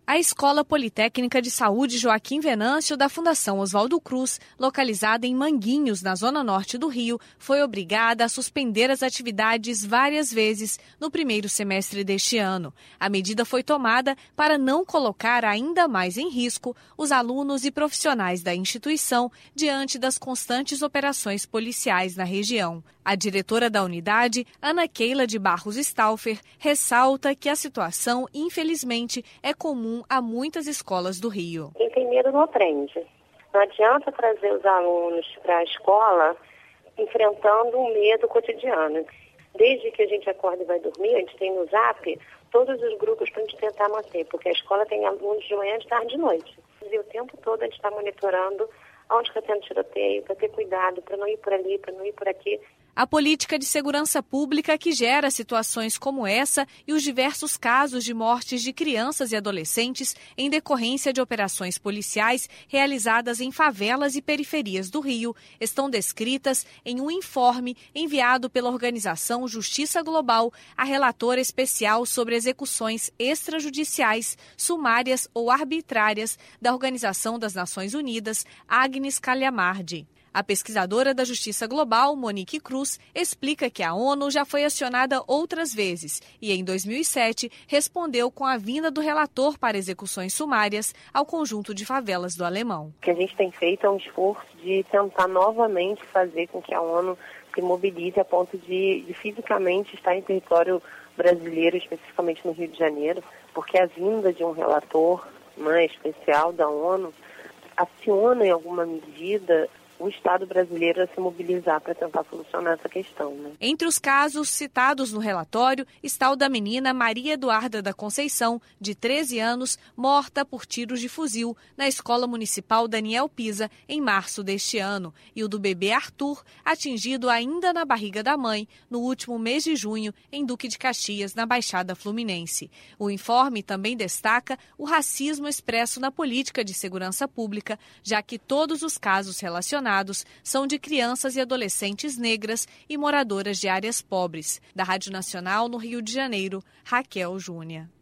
A Escola Politécnica de Saúde Joaquim Venâncio, da Fundação Oswaldo Cruz, localizada em Manguinhos, na zona norte do Rio, foi obrigada a suspender as atividades várias vezes no primeiro semestre deste ano. A medida foi tomada para não colocar ainda mais em risco os alunos e profissionais da instituição diante das constantes operações policiais na região. A diretora da unidade, Ana Keila de Barros Stauffer, ressalta que a situação, infelizmente, é comum a muitas escolas do Rio. Quem tem medo não aprende. Não adianta trazer os alunos para a escola enfrentando um medo cotidiano. Desde que a gente acorda e vai dormir, a gente tem no Zap todos os grupos para a gente tentar manter, porque a escola tem alunos de manhã, de tarde e de noite. E o tempo todo a gente está monitorando onde está tendo tiroteio, para ter cuidado, para não ir por ali, para não ir por aqui. A política de segurança pública que gera situações como essa e os diversos casos de mortes de crianças e adolescentes em decorrência de operações policiais realizadas em favelas e periferias do Rio estão descritas em um informe enviado pela organização Justiça Global à relatora especial sobre execuções extrajudiciais, sumárias ou arbitrárias da Organização das Nações Unidas, Agnes Calhamardi. A pesquisadora da Justiça Global, Monique Cruz, explica que a ONU já foi acionada outras vezes e, em 2007, respondeu com a vinda do relator para execuções sumárias ao conjunto de favelas do Alemão. O que a gente tem feito é um esforço de tentar novamente fazer com que a ONU se mobilize a ponto de fisicamente estar em território brasileiro, especificamente no Rio de Janeiro, porque a vinda de um relator especial da ONU aciona em alguma medida o Estado brasileiro a se mobilizar para tentar solucionar essa questão. Entre os casos citados no relatório está o da menina Maria Eduarda da Conceição, de 13 anos, morta por tiros de fuzil na Escola Municipal Daniel Pisa, em março deste ano, e o do bebê Arthur, atingido ainda na barriga da mãe, no último mês de junho, em Duque de Caxias, na Baixada Fluminense. O informe também destaca o racismo expresso na política de segurança pública, já que todos os casos relacionados são de crianças e adolescentes negras e moradoras de áreas pobres. Da Rádio Nacional, no Rio de Janeiro, Raquel Júnior.